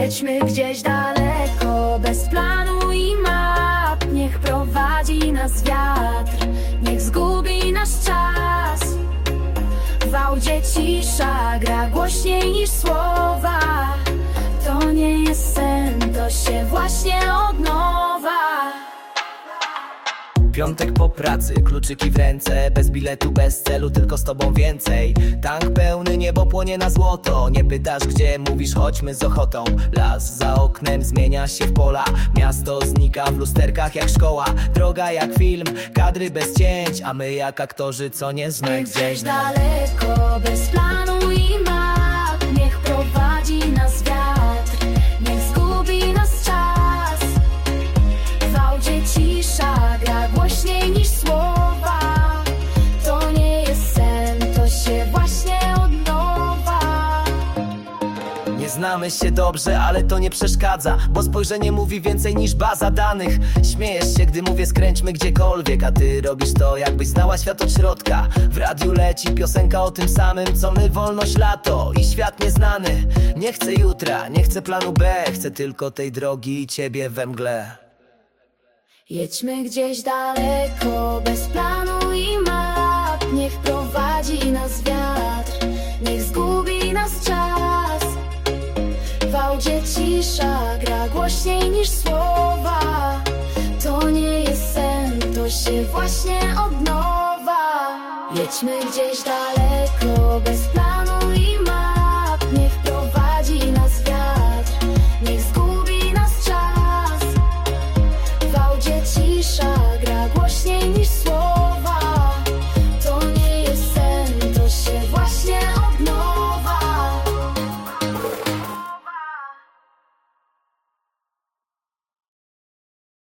Jedźmy gdzieś daleko, bez planu i map. Niech prowadzi nas wiatr, niech zgubi nas czas. W audzie cisza gra głośniej niż słowa. To nie jest sen, to się właśnie od nowa. Piątek po pracy, kluczyki w ręce, bez biletu, bez celu, tylko z tobą więcej. Tank pełny, niebo płonie na złoto. Nie pytasz gdzie, mówisz chodźmy z ochotą. Las za oknem zmienia się w pola. Miasto znika w lusterkach jak szkoła. Droga jak film, kadry bez cięć, a my jak aktorzy, co nie znak Gdzieś daleko, bez planu i map. Niech prowadzi nas wiatr, niech zgubi nas czas. W audzie cisza gra głośniej niż słowa. To nie jest sen, to się właśnie od nowa. Nie znamy się dobrze, ale to nie przeszkadza, bo spojrzenie mówi więcej niż baza danych. Śmiejesz się, gdy mówię skręćmy gdziekolwiek, a ty robisz to, jakbyś znała świat od środka. W radiu leci piosenka o tym samym, co my, wolność, lato i świat nieznany. Nie chcę jutra, nie chcę planu B, chcę tylko tej drogi i ciebie we mgle. Jedźmy gdzieś daleko, bez planu i map. Niech prowadzi nas wiatr, niech zgubi nas czas. W audzie cisza gra głośniej niż słowa. To nie jest sen, to się właśnie od nowa. Jedźmy gdzieś daleko, bez